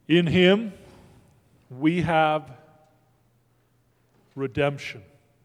In Him, we have redemption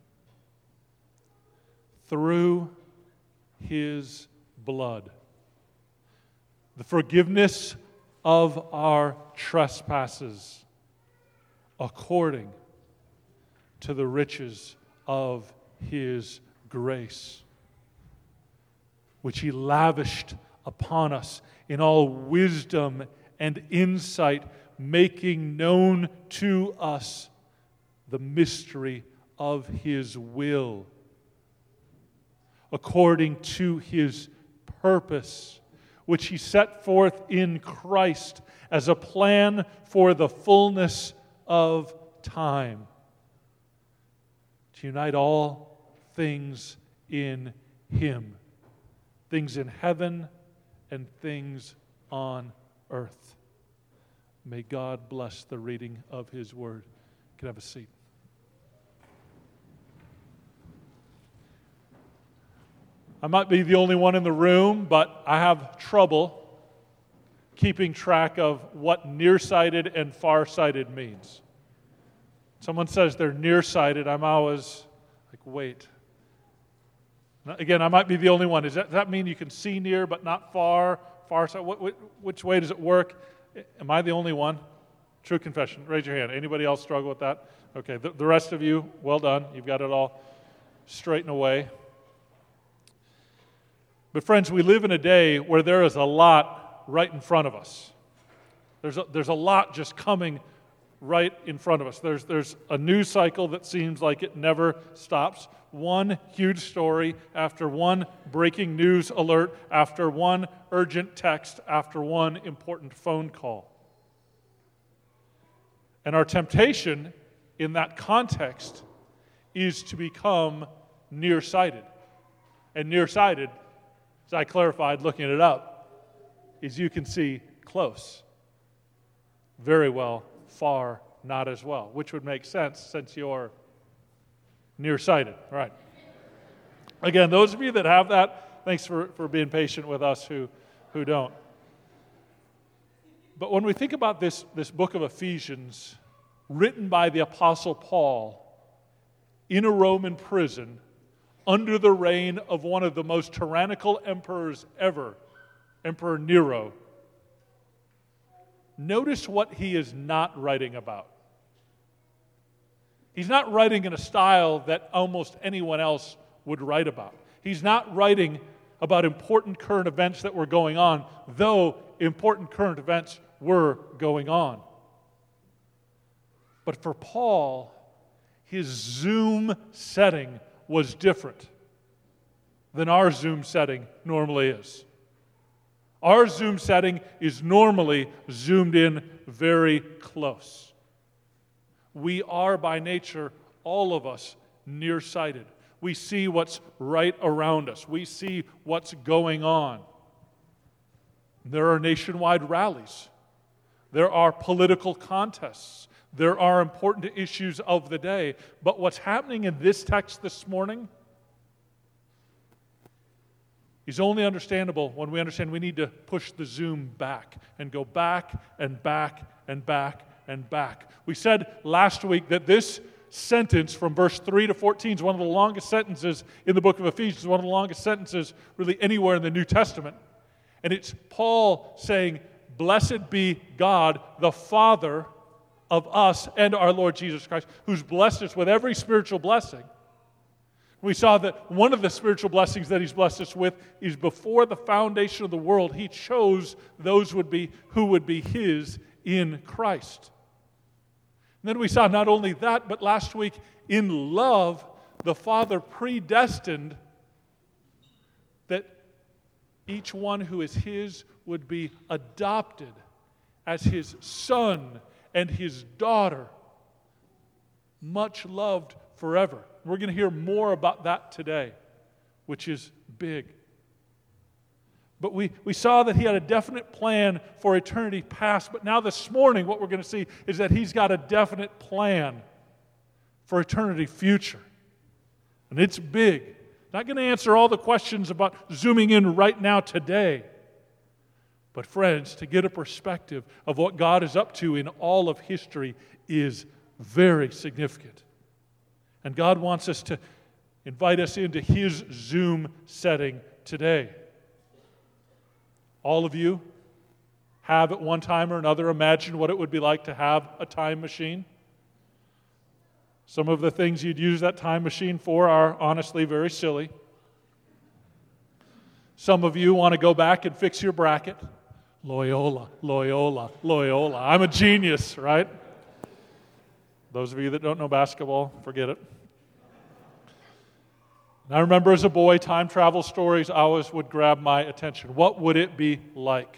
through His blood, the forgiveness of our trespasses according to the riches of His grace, which He lavished upon us in all wisdom and insight, making known to us the mystery of His will, according to His purpose, which He set forth in Christ as a plan for the fullness of time, to unite all things in Him, things in heaven and things on earth. May God bless the reading of His word. You can have a seat. I might be the only one in the room, but I have trouble keeping track of what nearsighted and farsighted means. Someone says they're nearsighted, I'm always like, wait. Again, I might be the only one. Does that mean you can see near but not far? Farsighted? Which way does it work? Am I the only one? True confession. Raise your hand. Anybody else struggle with that? Okay, the rest of you, well done. You've got it all straightened away. But friends, we live in a day where there is a lot right in front of us. There's a lot just coming right in front of us. There's a news cycle that seems like it never stops. One huge story after one breaking news alert, after one urgent text, after one important phone call. And our temptation in that context is to become nearsighted. And nearsighted, as I clarified looking it up, is you can see close, very well, far, not as well, which would make sense since you're nearsighted. Right. Again, those of you that have that, thanks for being patient with us who don't. But when we think about this book of Ephesians, written by the Apostle Paul in a Roman prison under the reign of one of the most tyrannical emperors ever, Emperor Nero, notice what he is not writing about. He's not writing in a style that almost anyone else would write about. He's not writing about important current events that were going on, though important current events were going on. But for Paul, his Zoom setting was different than our Zoom setting normally is. Our Zoom setting is normally zoomed in very close. We are by nature, all of us, nearsighted. We see what's right around us. We see what's going on. There are nationwide rallies. There are political contests. There are important issues of the day. But what's happening in this text this morning is only understandable when we understand we need to push the zoom back and go back and back and back and back. We said last week that this sentence from verse 3 to 14 is one of the longest sentences in the book of Ephesians, one of the longest sentences really anywhere in the New Testament. And it's Paul saying, "Blessed be God, the Father of us and our Lord Jesus Christ, who's blessed us with every spiritual blessing." We saw that one of the spiritual blessings that He's blessed us with is before the foundation of the world, He chose those who would be His in Christ. And then we saw not only that, but last week, in love, the Father predestined that each one who is His would be adopted as His son and His daughter, much loved forever. We're going to hear more about that today, which is big. But we saw that He had a definite plan for eternity past, but now this morning what we're going to see is that He's got a definite plan for eternity future. And it's big. Not going to answer all the questions about zooming in right now today. But friends, to get a perspective of what God is up to in all of history is very significant. And God wants us to invite us into His Zoom setting today. All of you have at one time or another imagined what it would be like to have a time machine. Some of the things you'd use that time machine for are honestly very silly. Some of you want to go back and fix your bracket. Loyola, Loyola, Loyola. I'm a genius, right? Those of you that don't know basketball, forget it. And I remember as a boy, time travel stories always would grab my attention. What would it be like?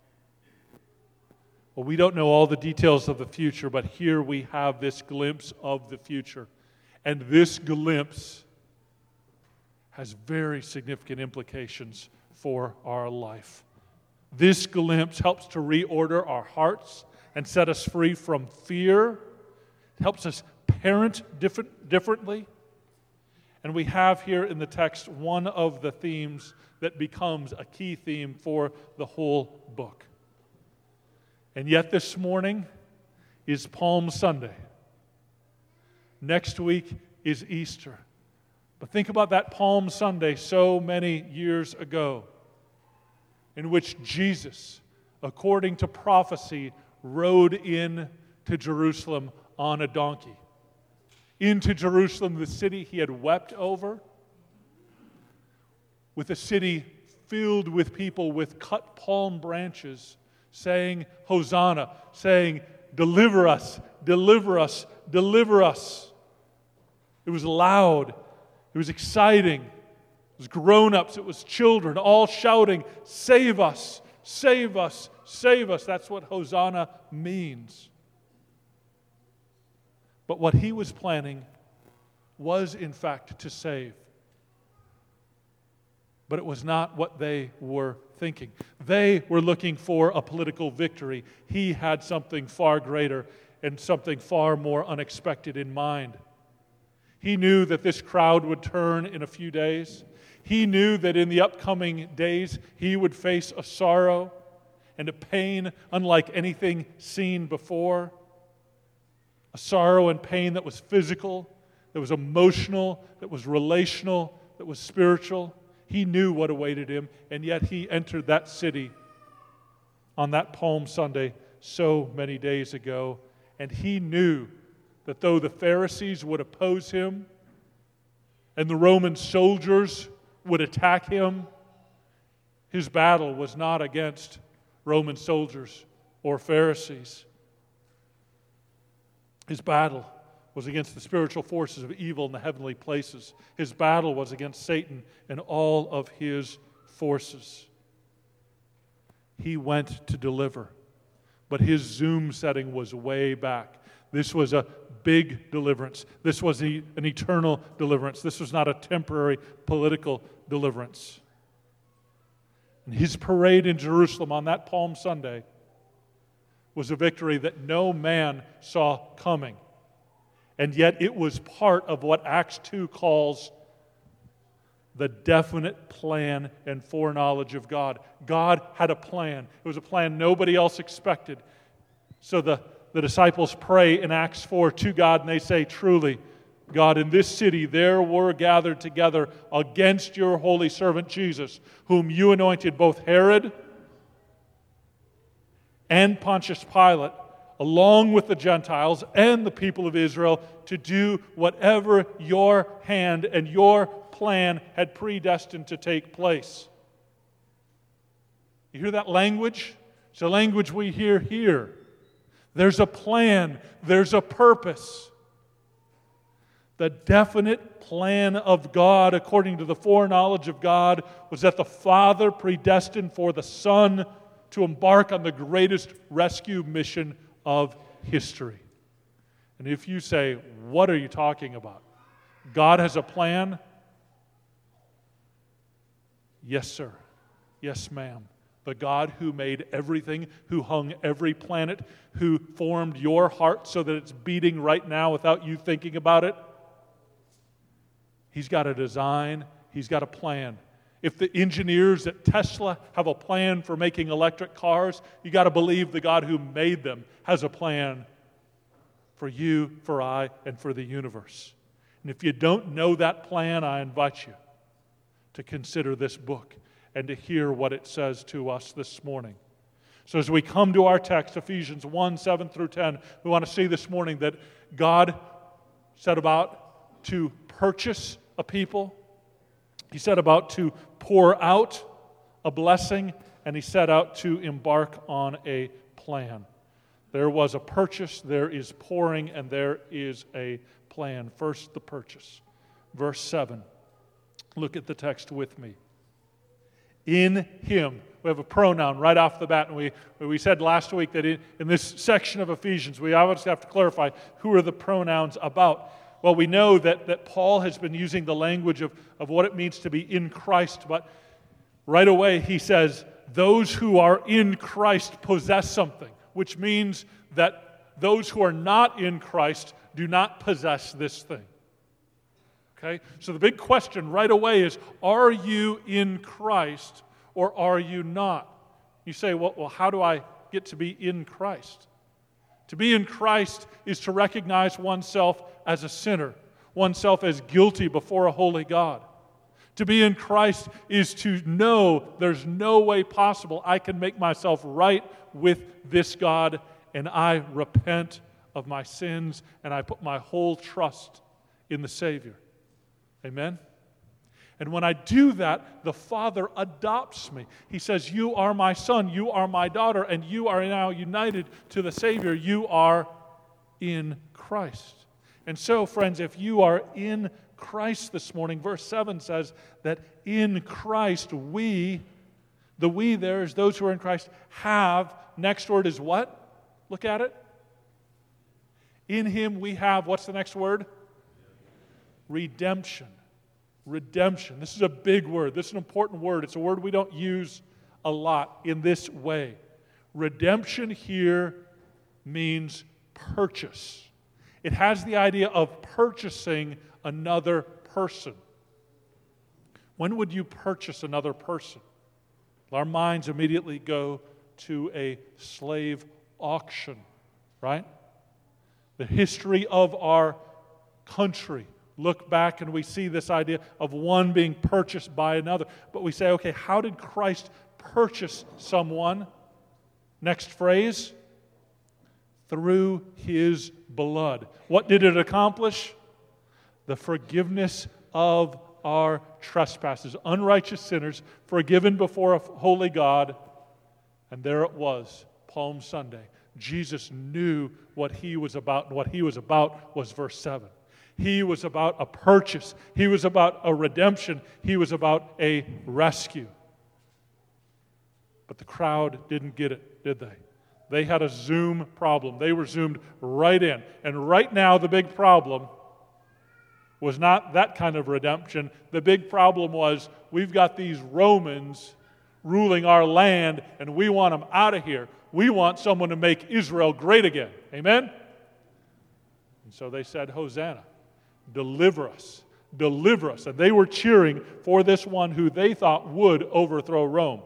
Well, we don't know all the details of the future, but here we have this glimpse of the future. And this glimpse has very significant implications for our life. This glimpse helps to reorder our hearts and set us free from fear. It helps us parent differently. And we have here in the text one of the themes that becomes a key theme for the whole book. And yet this morning is Palm Sunday. Next week is Easter. But think about that Palm Sunday so many years ago, in which Jesus, according to prophecy, rode in to Jerusalem on a donkey. Into Jerusalem, the city he had wept over, with a city filled with people with cut palm branches, saying, Hosanna, saying, deliver us, deliver us, deliver us. It was loud. It was exciting. It was grown-ups. It was children, all shouting, save us, save us, save us. That's what Hosanna means. But what he was planning was, in fact, to save. But it was not what they were thinking. They were looking for a political victory. He had something far greater and something far more unexpected in mind. He knew that this crowd would turn in a few days. He knew that in the upcoming days he would face a sorrow and a pain unlike anything seen before. A sorrow and pain that was physical, that was emotional, that was relational, that was spiritual. He knew what awaited him, and yet he entered that city on that Palm Sunday so many days ago, and he knew that though the Pharisees would oppose him and the Roman soldiers would attack him, his battle was not against Roman soldiers or Pharisees. His battle was against the spiritual forces of evil in the heavenly places. His battle was against Satan and all of his forces. He went to deliver, but his Zoom setting was way back. This was a big deliverance. This was an eternal deliverance. This was not a temporary political deliverance. And his parade in Jerusalem on that Palm Sunday was a victory that no man saw coming. And yet it was part of what Acts 2 calls the definite plan and foreknowledge of God. God had a plan. It was a plan nobody else expected. So the disciples pray in Acts 4 to God, and they say, truly, God, in this city there were gathered together against your holy servant Jesus, whom you anointed, both Herod and Pontius Pilate, along with the Gentiles and the people of Israel, to do whatever your hand and your plan had predestined to take place. You hear that language? It's a language we hear here. There's a plan. There's a purpose. The definite plan of God, according to the foreknowledge of God, was that the Father predestined for the Son to embark on the greatest rescue mission of history. And if you say, what are you talking about? God has a plan? Yes, sir. Yes, ma'am. The God who made everything, who hung every planet, who formed your heart so that it's beating right now without you thinking about it. He's got a design. He's got a plan. If the engineers at Tesla have a plan for making electric cars, you got to believe the God who made them has a plan for you, for I, and for the universe. And if you don't know that plan, I invite you to consider this book and to hear what it says to us this morning. So as we come to our text, Ephesians 1, 7 through 10, we want to see this morning that God set about to purchase a people. He set about to pour out a blessing, and He set out to embark on a plan. There was a purchase, there is pouring, and there is a plan. First, the purchase. Verse 7. Look at the text with me. In Him. We have a pronoun right off the bat, and we said last week that in this section of Ephesians, we obviously have to clarify who are the pronouns about. Well, we know that Paul has been using the language of what it means to be in Christ, but right away he says, those who are in Christ possess something, which means that those who are not in Christ do not possess this thing. Okay? So the big question right away is, are you in Christ or are you not? You say, well, how do I get to be in Christ? To be in Christ is to recognize oneself as a sinner, oneself as guilty before a holy God. To be in Christ is to know there's no way possible I can make myself right with this God, and I repent of my sins, and I put my whole trust in the Savior. Amen? And when I do that, the Father adopts me. He says, you are my son, you are my daughter, and you are now united to the Savior. You are in Christ. And so, friends, if you are in Christ this morning, verse 7 says that in Christ we, the we there is those who are in Christ, have, next word is what? Look at it. In Him we have, what's the next word? Redemption. Redemption. This is a big word. This is an important word. It's a word we don't use a lot in this way. Redemption here means purchase. It has the idea of purchasing another person. When would you purchase another person? Our minds immediately go to a slave auction, right? The history of our country. Look back and we see this idea of one being purchased by another. But we say, okay, how did Christ purchase someone? Next phrase. Through His blood. What did it accomplish? The forgiveness of our trespasses. Unrighteous sinners forgiven before a holy God. And there it was, Palm Sunday. Jesus knew what He was about, and what He was about was verse 7. He was about a purchase. He was about a redemption. He was about a rescue. But the crowd didn't get it, did they? They had a Zoom problem. They were zoomed right in. And right now, the big problem was not that kind of redemption. The big problem was, we've got these Romans ruling our land, and we want them out of here. We want someone to make Israel great again. Amen? And so they said, Hosanna. Deliver us. Deliver us. And they were cheering for this one who they thought would overthrow Rome.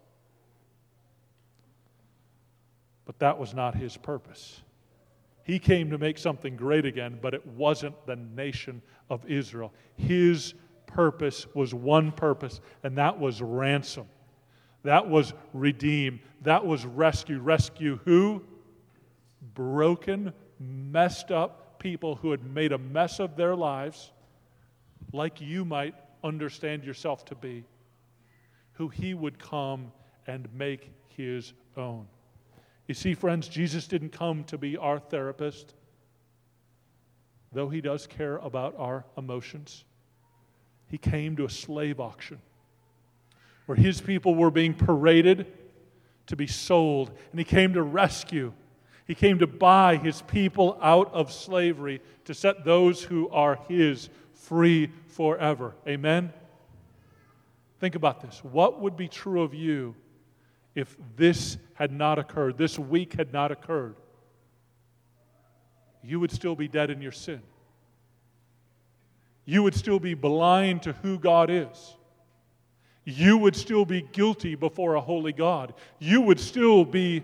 But that was not His purpose. He came to make something great again, but it wasn't the nation of Israel. His purpose was one purpose, and that was ransom. That was redeem. That was rescue. Rescue who? Broken, messed up people who had made a mess of their lives, like you might understand yourself to be, who He would come and make His own. You see, friends, Jesus didn't come to be our therapist, though He does care about our emotions. He came to a slave auction where His people were being paraded to be sold, and He came to rescue. He came to buy His people out of slavery to set those who are His free forever. Amen? Think about this. What would be true of you if this had not occurred, this week had not occurred? You would still be dead in your sin. You would still be blind to who God is. you would still be guilty before a holy God. You would still be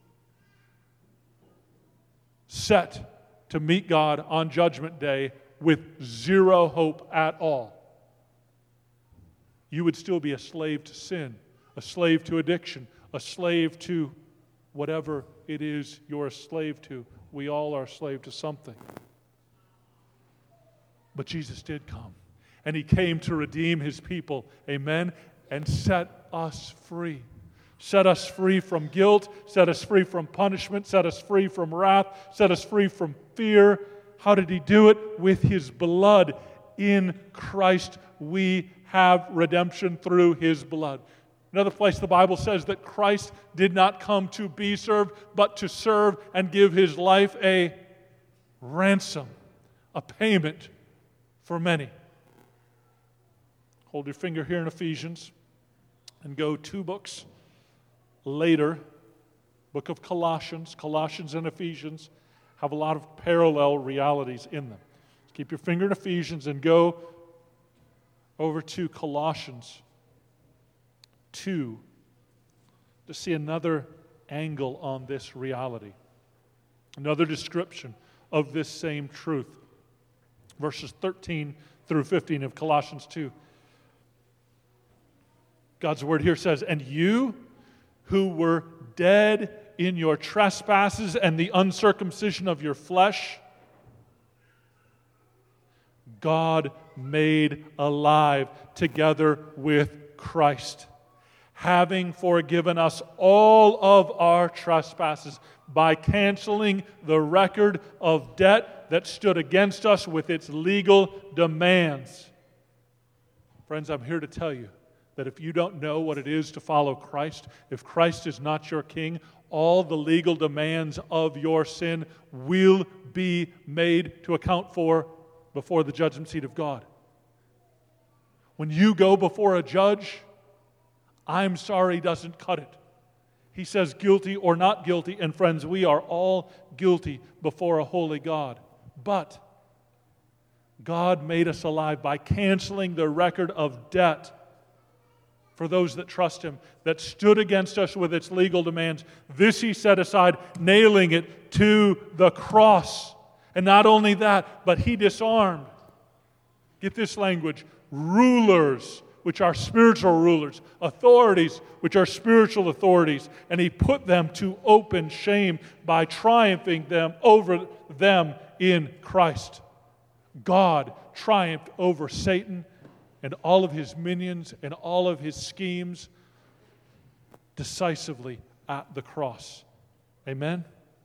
set to meet God on Judgment Day with zero hope at all. You would still be a slave to sin, a slave to addiction, a slave to whatever it is you're a slave to. We all are a slave to something. But Jesus did come, and He came to redeem His people, amen, and set us free. Set us free from guilt, set us free from punishment, set us free from wrath, set us free from fear. How did He do it? With His blood. In Christ we have redemption through His blood. Another place the Bible says that Christ did not come to be served, but to serve and give His life a ransom, a payment for many. Hold your finger here in Ephesians and go 2 books later. Book of Colossians. Colossians and Ephesians have a lot of parallel realities in them. So keep your finger in Ephesians and go over to Colossians 2 to see another angle on this reality, another description of this same truth. Verses 13 through 15 of Colossians 2. God's word here says, "And you who were dead in your trespasses and the uncircumcision of your flesh, God made alive together with Christ, having forgiven us all of our trespasses by canceling the record of debt that stood against us with its legal demands." Friends, I'm here to tell you that if you don't know what it is to follow Christ, if Christ is not your king, all the legal demands of your sin will be made to account for before the judgment seat of God. When you go before a judge, "I'm sorry" doesn't cut it. He says guilty or not guilty, and friends, we are all guilty before a holy God. But God made us alive by canceling the record of debt for those that trust Him, that stood against us with its legal demands. This He set aside, nailing it to the cross. And not only that, but He disarmed, get this language, rulers, which are spiritual rulers, authorities, which are spiritual authorities, and He put them to open shame by triumphing them over them in Christ. God triumphed over Satan and all of his minions and all of his schemes decisively at the cross. Amen?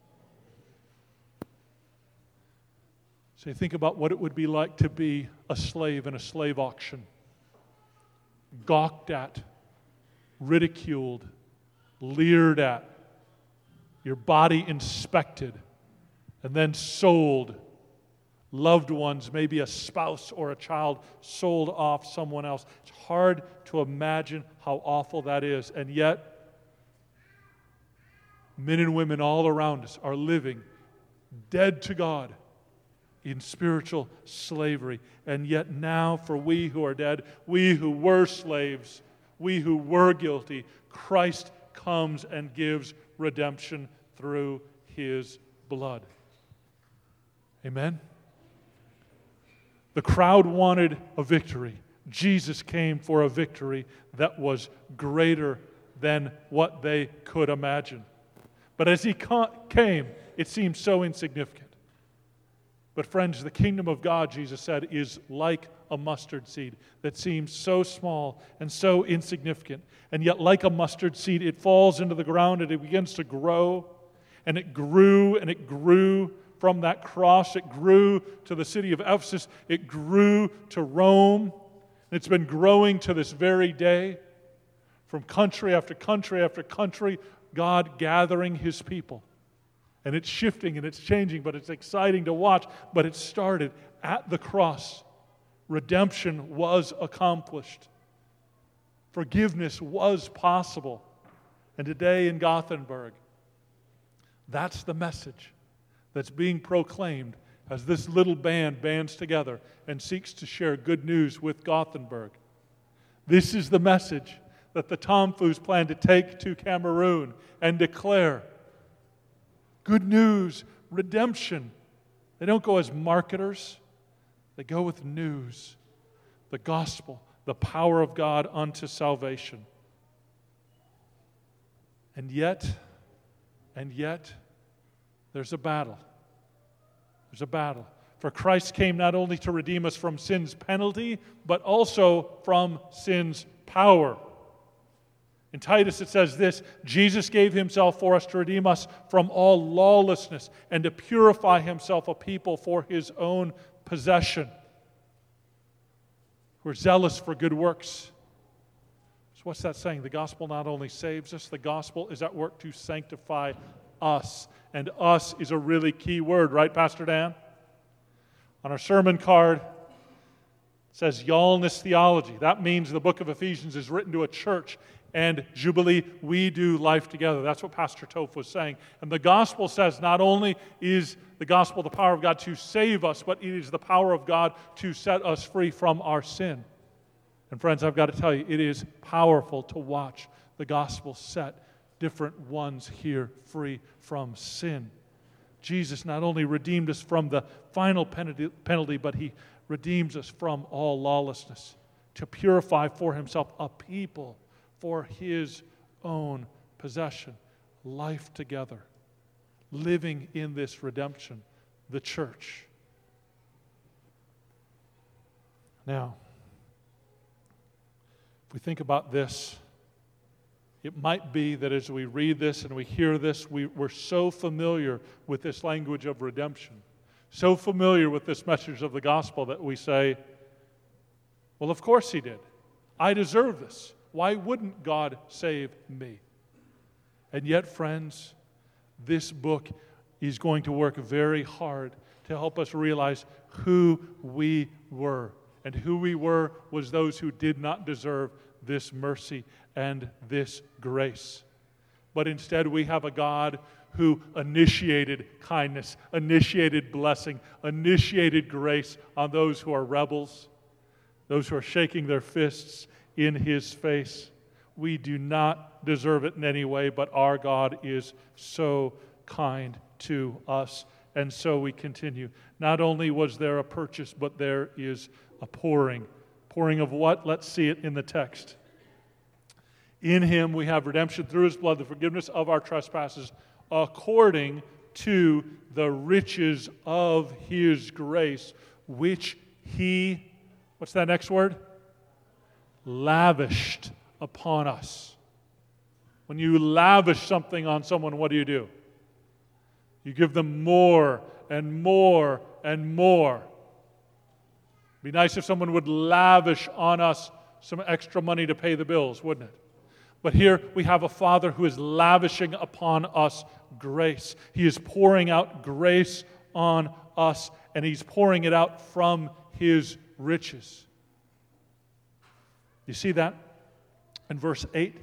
So you think about what it would be like to be a slave in a slave auction. Gawked at, ridiculed, leered at, your body inspected, and then sold. Loved ones, maybe a spouse or a child, sold off someone else. It's hard to imagine how awful that is. And yet, men and women all around us are living dead to God in spiritual slavery. And yet now, for we who are dead, we who were slaves, we who were guilty, Christ comes and gives redemption through His blood. Amen? The crowd wanted a victory. Jesus came for a victory that was greater than what they could imagine. But as He came, it seemed so insignificant. But friends, the kingdom of God, Jesus said, is like a mustard seed that seems so small and so insignificant. And yet, like a mustard seed, it falls into the ground and it begins to grow. And it grew and it grew from that cross. It grew to the city of Ephesus. It grew to Rome. And it's been growing to this very day. From country after country after country, God gathering His people. And it's shifting and it's changing, but it's exciting to watch. But it started at the cross. Redemption was accomplished. Forgiveness was possible. And today in Gothenburg, that's the message that's being proclaimed as this little band bands together and seeks to share good news with Gothenburg. This is the message that the Tomfoos plan to take to Cameroon and declare. Good news, redemption. They don't go as marketers. They go with news, the gospel, the power of God unto salvation. And yet, there's a battle. There's a battle. For Christ came not only to redeem us from sin's penalty, but also from sin's power. In Titus it says this, Jesus gave himself for us to redeem us from all lawlessness and to purify himself a people for his own possession. We're zealous for good works. So what's that saying? The gospel not only saves us, the gospel is at work to sanctify us. And us is a really key word, right, Pastor Dan? On our sermon card, it says Y'allness Theology. That means the book of Ephesians is written to a church. And Jubilee, we do life together. That's what Pastor Toph was saying. And the gospel says not only is the gospel the power of God to save us, but it is the power of God to set us free from our sin. And friends, I've got to tell you, it is powerful to watch the gospel set different ones here free from sin. Jesus not only redeemed us from the final penalty, but he redeems us from all lawlessness to purify for himself a people for his own possession. Life together, living in this redemption, the church. Now, if we think about this, it might be that as we read this and we hear this, we're so familiar with this language of redemption, so familiar with this message of the gospel that we say, well, of course he did. I deserve this. Why wouldn't God save me? And yet, friends, this book is going to work very hard to help us realize who we were. And who we were was those who did not deserve this mercy and this grace. But instead we have a God who initiated kindness, initiated blessing, initiated grace on those who are rebels, those who are shaking their fists in his face. We do not deserve it in any way, but our God is so kind to us. And so we continue. Not only was there a purchase, but there is a pouring. Pouring of what? Let's see it in the text. In him we have redemption through his blood, the forgiveness of our trespasses, according to the riches of his grace, which he, what's that next word? Lavished upon us. When you lavish something on someone, what do? You give them more and more and more. It'd be nice if someone would lavish on us some extra money to pay the bills, wouldn't it? But here we have a Father who is lavishing upon us grace. He is pouring out grace on us, and he's pouring it out from his riches. You see that in verse 8?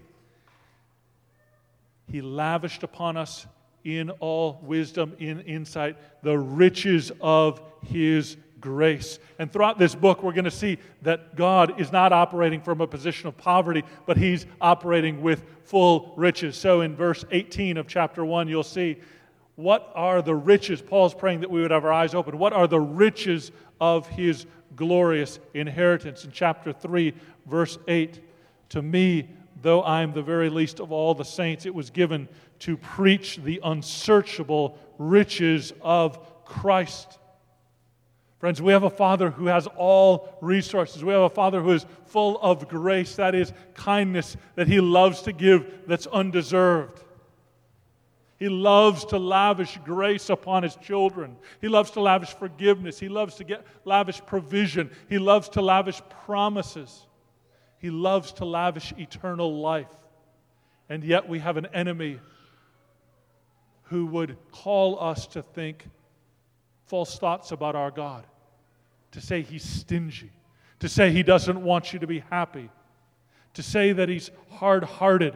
He lavished upon us in all wisdom, in insight, the riches of his grace. And throughout this book, we're going to see that God is not operating from a position of poverty, but he's operating with full riches. So in verse 18 of chapter 1, you'll see what are the riches. Paul's praying that we would have our eyes open. What are the riches of his glorious inheritance? In chapter 3, verse 8, to me, though I am the very least of all the saints, it was given to preach the unsearchable riches of Christ. Friends, we have a Father who has all resources. We have a Father who is full of grace, that is, kindness that he loves to give that's undeserved. He loves to lavish grace upon his children. He loves to lavish forgiveness. He loves to lavish provision. He loves to lavish promises. He loves to lavish eternal life. And yet we have an enemy who would call us to think false thoughts about our God, to say he's stingy, to say he doesn't want you to be happy, to say that he's hard-hearted,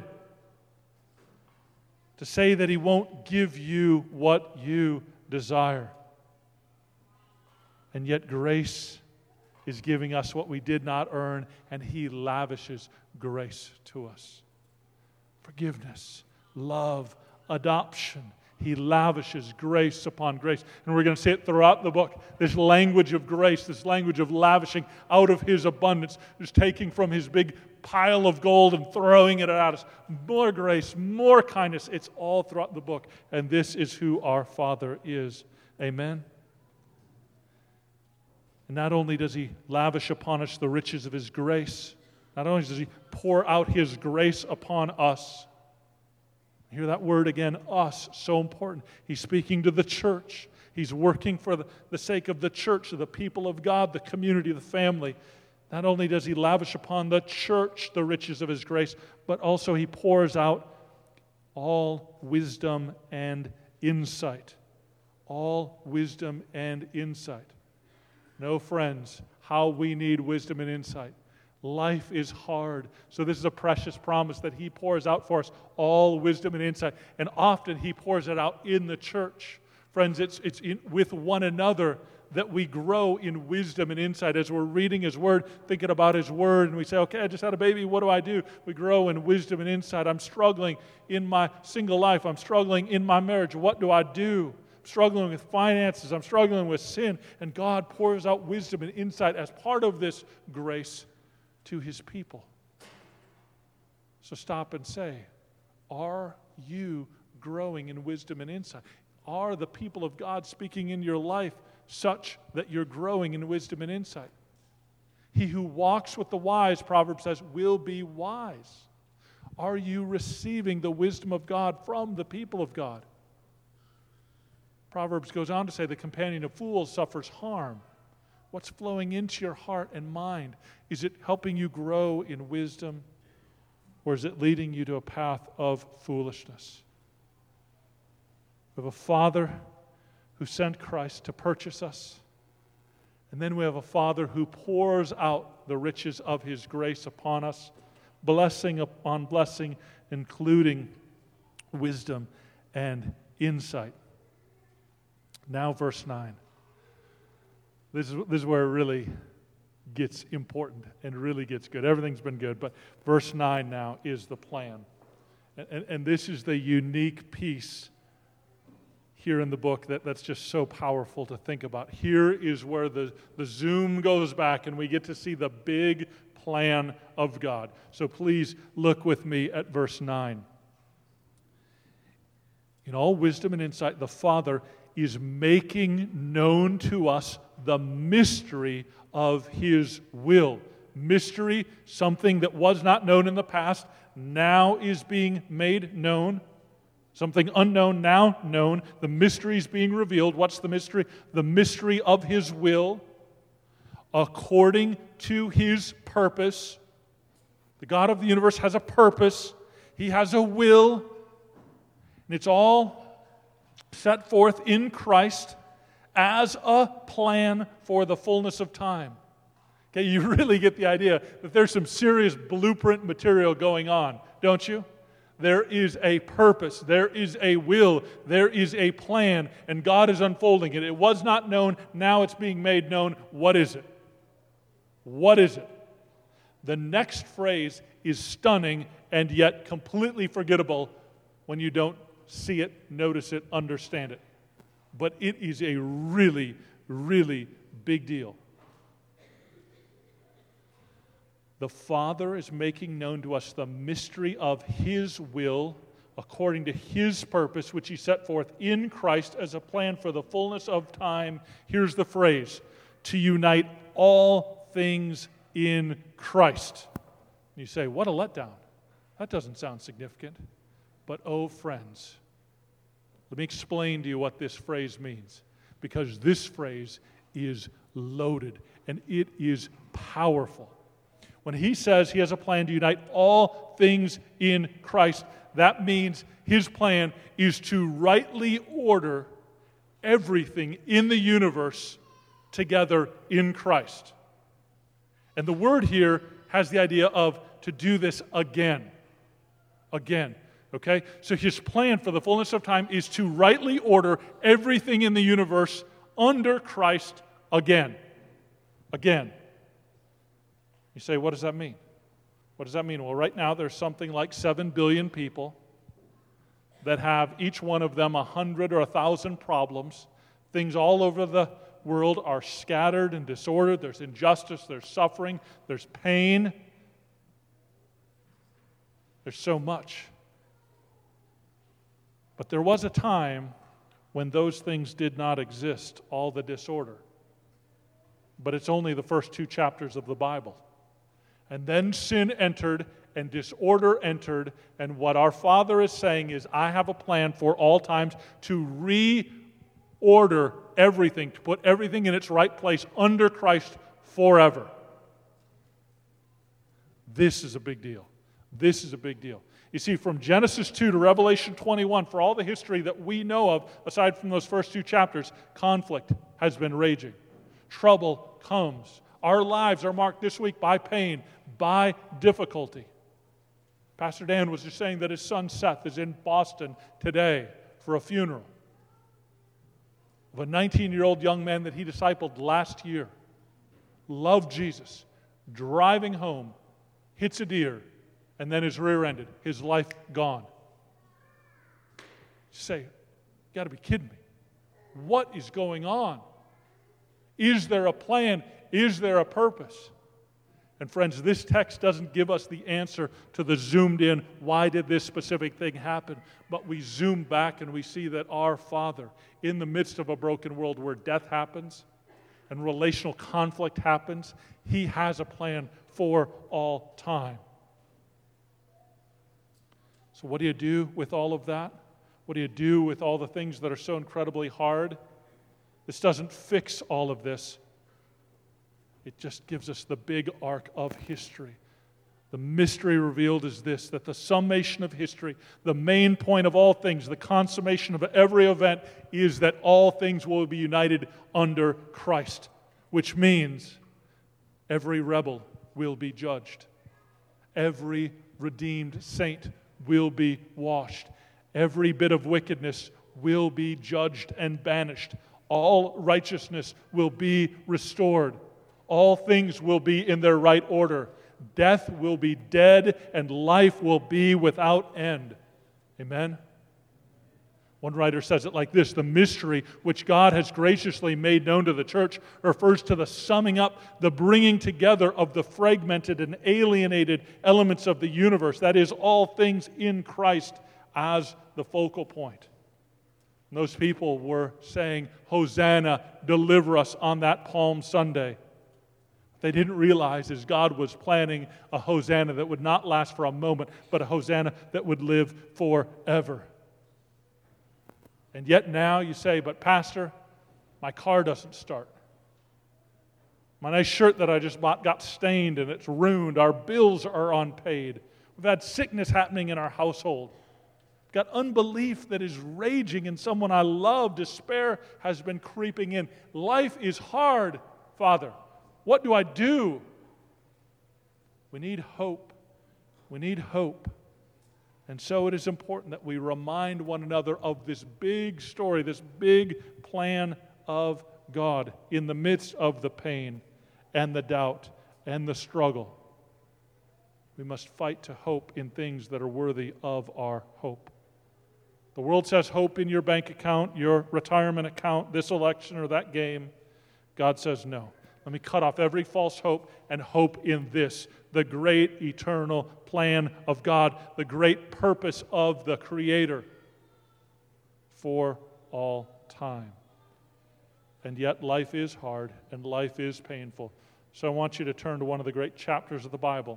to say that he won't give you what you desire. And yet grace is giving us what we did not earn, and He lavishes grace to us. Forgiveness, love, adoption. He lavishes grace upon grace. And we're going to see it throughout the book. This language of grace, this language of lavishing out of His abundance, just taking from His big pile of gold and throwing it at us. More grace, more kindness. It's all throughout the book. And this is who our Father is. Amen? And not only does He lavish upon us the riches of His grace, not only does He pour out His grace upon us. Hear that word again, us, so important. He's speaking to the church. He's working for the sake of the church, of the people of God, the community, the family. Not only does He lavish upon the church the riches of His grace, but also He pours out all wisdom and insight. All wisdom and insight. No, friends, how we need wisdom and insight. Life is hard. So this is a precious promise that He pours out for us all wisdom and insight. And often He pours it out in the church. Friends, it's with one another that we grow in wisdom and insight. As we're reading His Word, thinking about His Word, and we say, okay, I just had a baby, what do? We grow in wisdom and insight. I'm struggling in my single life. I'm struggling in my marriage. What do? I'm struggling with finances. I'm struggling with sin. And God pours out wisdom and insight as part of this grace to His people. So stop and say, are you growing in wisdom and insight? Are the people of God speaking in your life such that you're growing in wisdom and insight? He who walks with the wise, Proverbs says, will be wise. Are you receiving the wisdom of God from the people of God? Proverbs goes on to say, the companion of fools suffers harm. What's flowing into your heart and mind? Is it helping you grow in wisdom, or is it leading you to a path of foolishness? We have a Father who sent Christ to purchase us, and then we have a Father who pours out the riches of His grace upon us, blessing upon blessing, including wisdom and insight. Now, verse 9. This is where it really gets important and really gets good. Everything's been good, but verse 9 now is the plan. And this is the unique piece here in the book that's just so powerful to think about. Here is where the zoom goes back and we get to see the big plan of God. So please look with me at verse 9. In all wisdom and insight, the Father is making known to us the mystery of His will. Mystery, something that was not known in the past, now is being made known. Something unknown, now known. The mystery is being revealed. What's the mystery? The mystery of His will, according to His purpose. The God of the universe has a purpose. He has a will. And it's all set forth in Christ as a plan for the fullness of time. Okay, you really get the idea that there's some serious blueprint material going on, don't you? There is a purpose, there is a will, there is a plan, and God is unfolding it. It was not known, now it's being made known. What is it? What is it? The next phrase is stunning and yet completely forgettable when you don't see it, notice it, understand it. But it is a really, really big deal. The Father is making known to us the mystery of His will according to His purpose, which He set forth in Christ as a plan for the fullness of time. Here's the phrase, to unite all things in Christ. And you say, what a letdown. That doesn't sound significant. But oh, friends, let me explain to you what this phrase means. Because this phrase is loaded and it is powerful. When He says He has a plan to unite all things in Christ, that means His plan is to rightly order everything in the universe together in Christ. And the word here has the idea of to do this again. Again. Okay? So His plan for the fullness of time is to rightly order everything in the universe under Christ again. Again. You say, what does that mean? What does that mean? Well, right now there's something like 7 billion people that have each one of them 100 or 1,000 problems. Things all over the world are scattered and disordered. There's injustice, there's suffering, there's pain. There's so much. But there was a time when those things did not exist, all the disorder. But it's only the first 2 chapters of the Bible. And then sin entered and disorder entered, and what our Father is saying is, I have a plan for all times to reorder everything, to put everything in its right place under Christ forever. This is a big deal. This is a big deal. You see, from Genesis 2 to Revelation 21, for all the history that we know of, aside from those first 2 chapters, conflict has been raging. Trouble comes. Our lives are marked this week by pain, by difficulty. Pastor Dan was just saying that his son Seth is in Boston today for a funeral of a 19-year-old young man that he discipled last year. Loved Jesus, driving home, hits a deer, and then is rear-ended. His life gone. You say, you got to be kidding me. What is going on? Is there a plan? Is there a purpose? And friends, this text doesn't give us the answer to the zoomed in, why did this specific thing happen? But we zoom back and we see that our Father, in the midst of a broken world where death happens and relational conflict happens, He has a plan for all time. So what do you do with all of that? What do you do with all the things that are so incredibly hard? This doesn't fix all of this. It just gives us the big arc of history. The mystery revealed is this, that the summation of history, the main point of all things, the consummation of every event is that all things will be united under Christ, which means every rebel will be judged. Every redeemed saint will be washed. Every bit of wickedness will be judged and banished. All righteousness will be restored. All things will be in their right order. Death will be dead, and life will be without end. Amen? One writer says it like this: the mystery which God has graciously made known to the church refers to the summing up, the bringing together of the fragmented and alienated elements of the universe. That is, all things in Christ as the focal point. And those people were saying, Hosanna, deliver us on that Palm Sunday. They didn't realize as God was planning a Hosanna that would not last for a moment, but a Hosanna that would live forever. And yet now you say, but Pastor, my car doesn't start. My nice shirt that I just bought got stained and it's ruined. Our bills are unpaid. We've had sickness happening in our household. We've got unbelief that is raging in someone I love. Despair has been creeping in. Life is hard, Father. What do I do? We need hope. We need hope. And so it is important that we remind one another of this big story, this big plan of God in the midst of the pain and the doubt and the struggle. We must fight to hope in things that are worthy of our hope. The world says hope in your bank account, your retirement account, this election or that game. God says no. Let me cut off every false hope and hope in this, the great eternal plan of God, the great purpose of the Creator for all time. And yet life is hard and life is painful. So I want you to turn to one of the great chapters of the Bible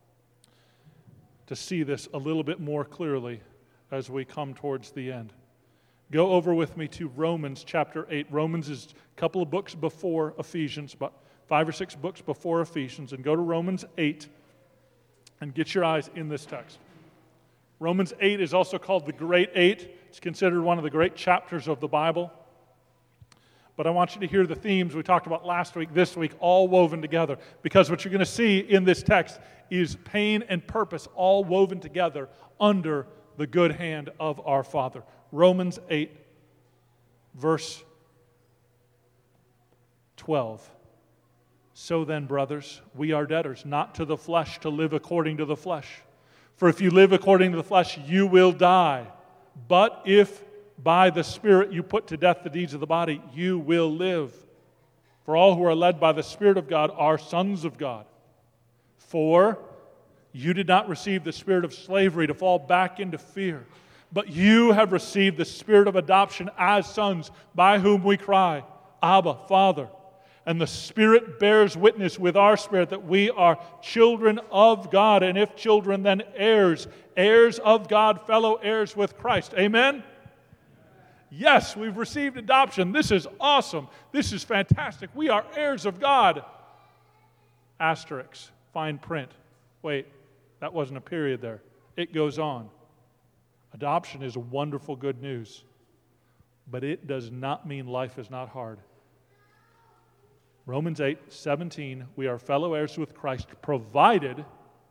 to see this a little bit more clearly as we come towards the end. Go over with me to Romans chapter 8. Romans is a couple of books before Ephesians, about 5 or 6 books before Ephesians. And go to Romans 8 and get your eyes in this text. Romans 8 is also called the Great Eight. It's considered one of the great chapters of the Bible. But I want you to hear the themes we talked about last week, this week, all woven together. Because what you're going to see in this text is pain and purpose all woven together under the good hand of our Father. Romans 8, verse 12 So then, brothers, we are debtors, not to the flesh, to live according to the flesh. For if you live according to the flesh, you will die. But if by the Spirit you put to death the deeds of the body, you will live. For all who are led by the Spirit of God are sons of God. For you did not receive the spirit of slavery to fall back into fear, but you have received the spirit of adoption as sons, by whom we cry, Abba, Father. And the Spirit bears witness with our spirit that we are children of God, and if children, then heirs, heirs of God, fellow heirs with Christ. Amen? Yes, we've received adoption. This is awesome. This is fantastic. We are heirs of God. Asterisk, fine print. Wait, that wasn't a period there. It goes on. Adoption is wonderful good news, but it does not mean life is not hard. Romans 8:17, we are fellow heirs with Christ, provided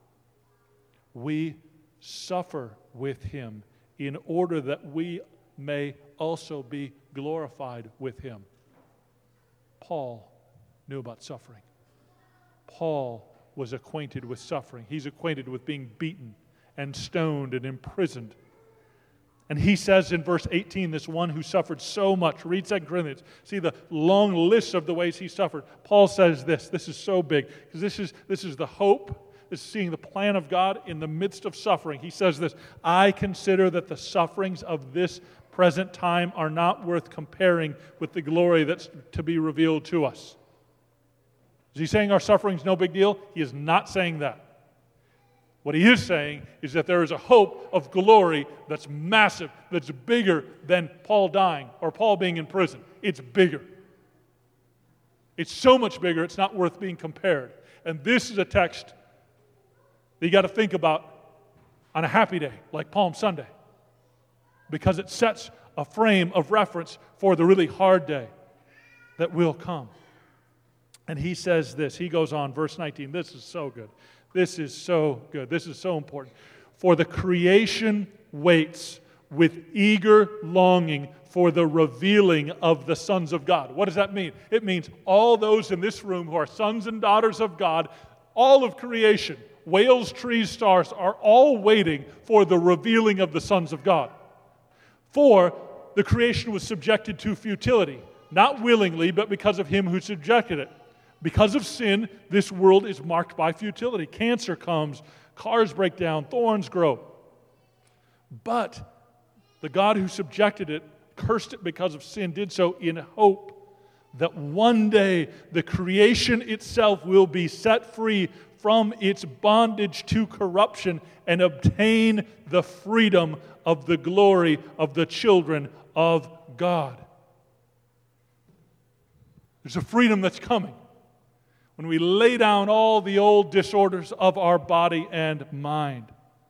we suffer with Him in order that we may also be glorified with Him. Paul knew about suffering. Paul was acquainted with suffering. He's acquainted with being beaten and stoned and imprisoned. And he says in verse 18, this one who suffered so much, read 2 Corinthians, see the long list of the ways he suffered. Paul says this is so big, because this is the hope, this is seeing the plan of God in the midst of suffering. He says this, I consider that the sufferings of this present time are not worth comparing with the glory that's to be revealed to us. Is he saying our suffering's no big deal? He is not saying that. What he is saying is that there is a hope of glory that's massive, that's bigger than Paul dying or Paul being in prison. It's bigger. It's so much bigger, it's not worth being compared. And this is a text that you got to think about on a happy day, like Palm Sunday, because it sets a frame of reference for the really hard day that will come. And he says this, he goes on, verse 19, this is so good. This is so good. This is so important. For the creation waits with eager longing for the revealing of the sons of God. What does that mean? It means all those in this room who are sons and daughters of God, all of creation, whales, trees, stars, are all waiting for the revealing of the sons of God. For the creation was subjected to futility, not willingly, but because of Him who subjected it. Because of sin, this world is marked by futility. Cancer comes, cars break down, thorns grow. But the God who subjected it, cursed it because of sin, did so in hope that one day the creation itself will be set free from its bondage to corruption and obtain the freedom of the glory of the children of God. There's a freedom that's coming when we lay down all the old disorders of our body and mind.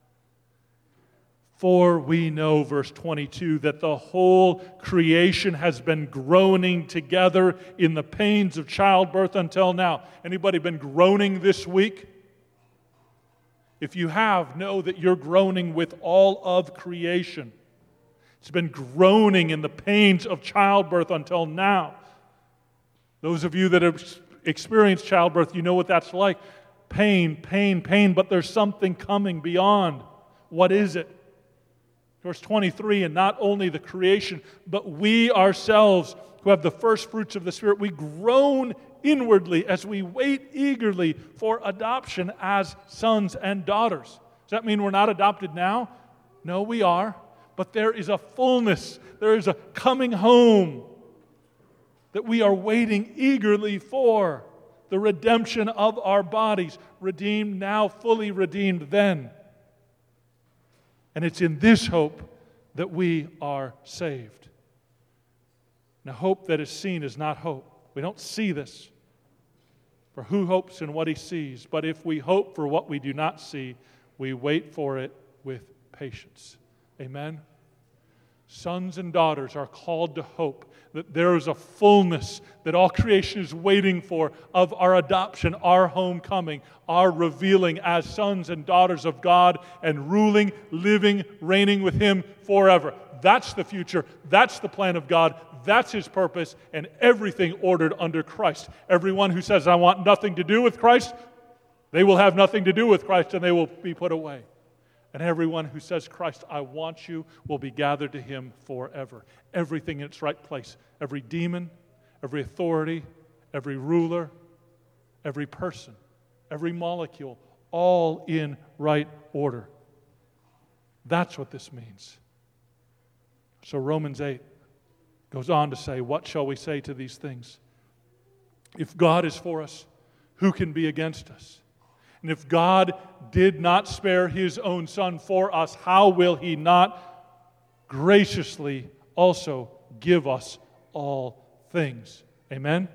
For we know, verse 22, that the whole creation has been groaning together in the pains of childbirth until now. Anybody been groaning this week? If you have, know that you're groaning with all of creation. It's been groaning in the pains of childbirth until now. Those of you that have experienced childbirth, you know what that's like. Pain, pain, pain, but there's something coming beyond. What is it? Verse 23, and not only the creation, but we ourselves who have the first fruits of the Spirit, we groan inwardly as we wait eagerly for adoption as sons and daughters. Does that mean we're not adopted now? No, we are. But there is a fullness, there is a coming home that we are waiting eagerly for. The redemption of our bodies, redeemed now, fully redeemed then. And it's in this hope that we are saved. Now, hope that is seen is not hope. We don't see this. For who hopes in what he sees? But if we hope for what we do not see, we wait for it with patience. Amen? Sons and daughters are called to hope that there is a fullness that all creation is waiting for of our adoption, our homecoming, our revealing as sons and daughters of God and ruling, living, reigning with Him forever. That's the future. That's the plan of God. That's His purpose, and everything ordered under Christ. Everyone who says, I want nothing to do with Christ, they will have nothing to do with Christ, and they will be put away. And everyone who says, Christ, I want you, will be gathered to Him forever. Everything in its right place. Every demon, every authority, every ruler, every person, every molecule, all in right order. That's what this means. So Romans 8 goes on to say, what shall we say to these things? If God is for us, who can be against us? And if God did not spare His own Son for us, how will He not graciously also give us all things? Amen?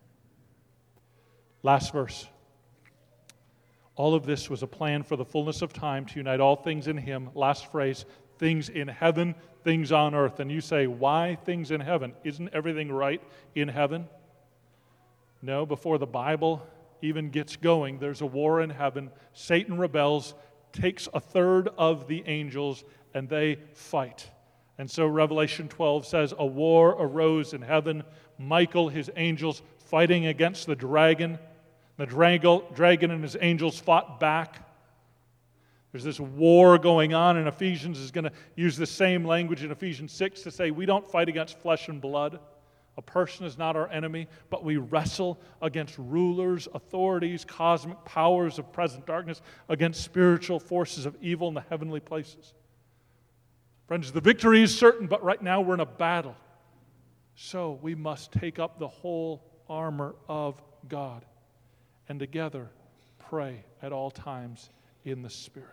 Last verse. All of this was a plan for the fullness of time to unite all things in Him. Last phrase, things in heaven, things on earth. And you say, why things in heaven? Isn't everything right in heaven? No, before the Bible even gets going, there's a war in heaven. Satan rebels, takes a third of the angels, and they fight. And so Revelation 12 says, a war arose in heaven. Michael, his angels, fighting against the dragon. The dragon and his angels fought back. There's this war going on, and Ephesians is going to use the same language in Ephesians 6 to say we don't fight against flesh and blood. A person is not our enemy, but we wrestle against rulers, authorities, cosmic powers of present darkness, against spiritual forces of evil in the heavenly places. Friends, the victory is certain, but right now we're in a battle. So we must take up the whole armor of God and together pray at all times in the Spirit.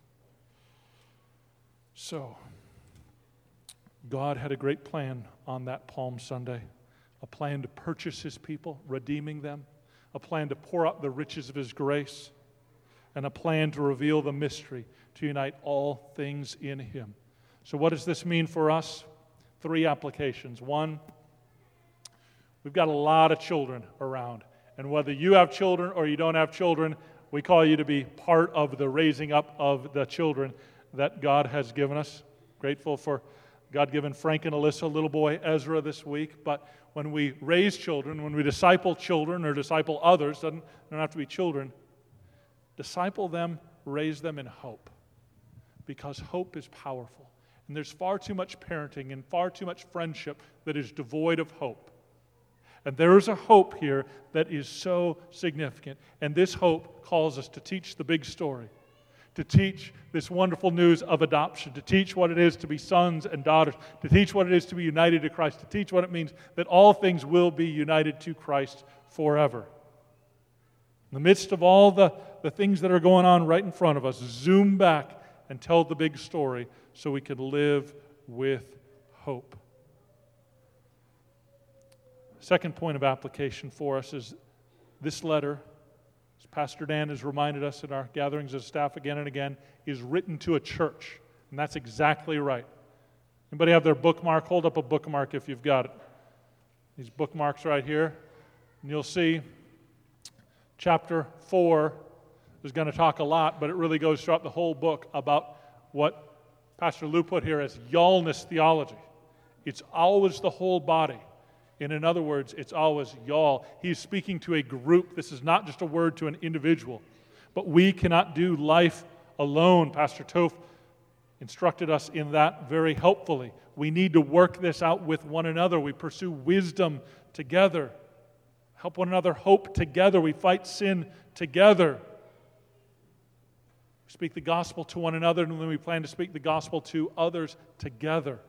So, God had a great plan on that Palm Sunday, a plan to purchase His people, redeeming them, a plan to pour out the riches of His grace, and a plan to reveal the mystery, to unite all things in Him. So what does this mean for us? 3 applications. 1, we've got a lot of children around, and whether you have children or you don't have children, we call you to be part of the raising up of the children that God has given us. Grateful for God giving Frank and Alyssa, little boy Ezra this week. But when we raise children, when we disciple children or disciple others, don't have to be children, disciple them, raise them in hope. Because hope is powerful. And there's far too much parenting and far too much friendship that is devoid of hope. And there is a hope here that is so significant. And this hope calls us to teach the big story, to teach this wonderful news of adoption, to teach what it is to be sons and daughters, to teach what it is to be united to Christ, to teach what it means that all things will be united to Christ forever. In the midst of all the things that are going on right in front of us, zoom back and tell the big story so we can live with hope. Second point of application for us is this letter, as Pastor Dan has reminded us in our gatherings as staff again and again, is written to a church. And that's exactly right. Anybody have their bookmark? Hold up a bookmark if you've got it. These bookmarks right here. And you'll see chapter 4 is going to talk a lot, but it really goes throughout the whole book about what Pastor Lou put here as y'allness theology. It's always the whole body. And in other words, it's always y'all. He's speaking to a group. This is not just a word to an individual. But we cannot do life alone. Pastor Toph instructed us in that very helpfully. We need to work this out with one another. We pursue wisdom together. Help one another hope together. We fight sin together. We speak the gospel to one another, and then we plan to speak the gospel to others together.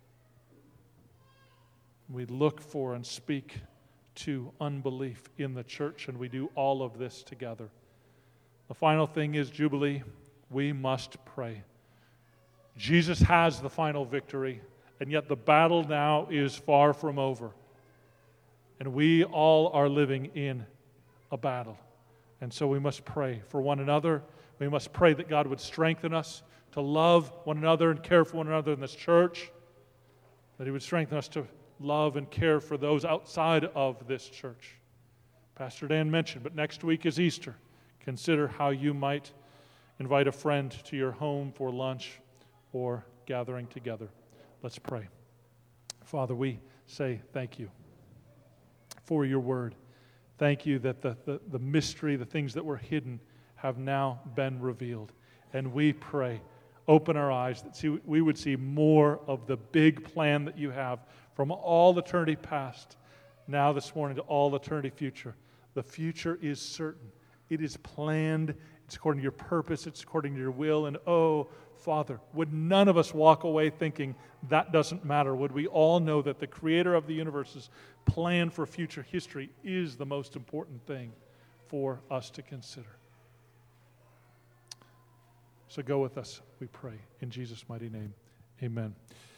We look for and speak to unbelief in the church, and we do all of this together. The final thing is Jubilee. We must pray. Jesus has the final victory, and yet the battle now is far from over. And we all are living in a battle. And so we must pray for one another. We must pray that God would strengthen us to love one another and care for one another in this church, that He would strengthen us to love and care for those outside of this church. Pastor Dan mentioned, but next week is Easter. Consider how you might invite a friend to your home for lunch or gathering together. Let's pray. Father, we say thank you for your word. Thank you that the mystery, the things that were hidden, have now been revealed. And we pray, open our eyes that we would see more of the big plan that you have from all eternity past, now this morning to all eternity future. The future is certain. It is planned. It's according to your purpose. It's according to your will. And oh, Father, would none of us walk away thinking that doesn't matter? Would we all know that the creator of the universe's plan for future history is the most important thing for us to consider? So go with us, we pray. In Jesus' mighty name, amen.